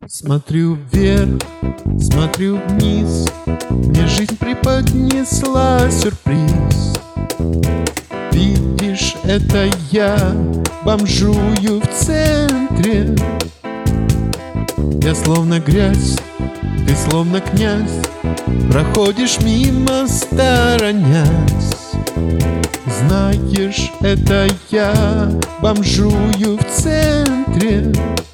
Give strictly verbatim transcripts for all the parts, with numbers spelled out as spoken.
Смотрю вверх, смотрю вниз, мне жизнь преподнесла сюрприз. Видишь, это я бомжую в центре. Я словно грязь, ты словно князь, проходишь мимо, сторонясь. Знаешь, это я бомжую в центре.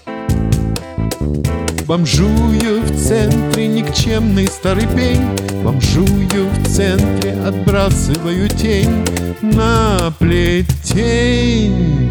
Бомжую в центре, никчемный старый пень. Бомжую в центре, отбрасываю тень на плетень.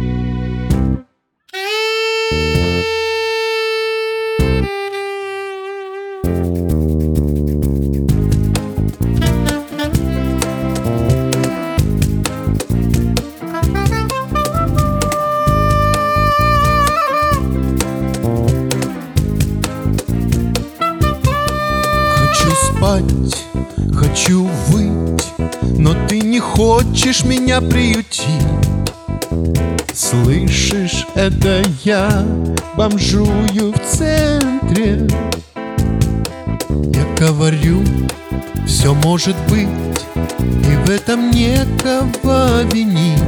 Хочу спать, хочу выть, но ты не хочешь меня приютить. Слышишь, это я бомжую в центре. Я говорю, все может быть, и в этом некого винить.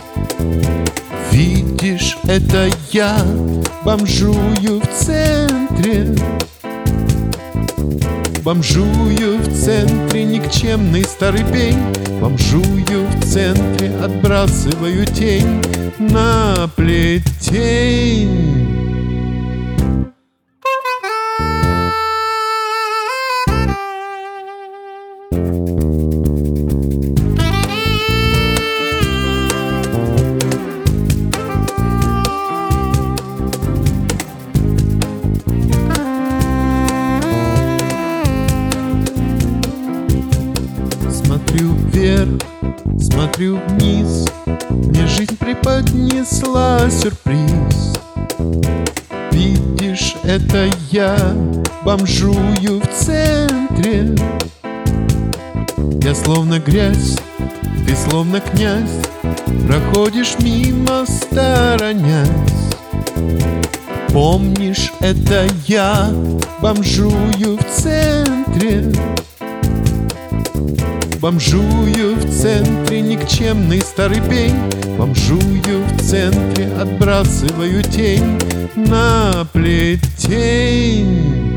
Видишь, это я бомжую в центре. Бомжую в центре, никчемный старый пень. Бомжую в центре, отбрасываю тень на плетень. Смотрю вверх, смотрю вниз, мне жизнь преподнесла сюрприз. Видишь, это я бомжую в центре. Я словно грязь, ты словно князь, проходишь мимо, сторонясь. Помнишь, это я бомжую в центре. Бомжую в центре, никчемный старый пень. Бомжую в центре, отбрасываю тень на плетень.